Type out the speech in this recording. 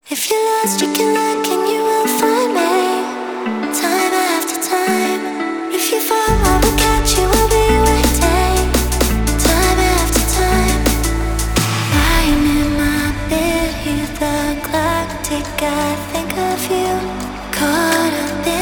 If you're lost, you can look and you will find me. Time after time. If you fall, I will catch you, I'll be waiting. Time after time. Lying in my bed, hear the clock tick. I think of you. Caught up in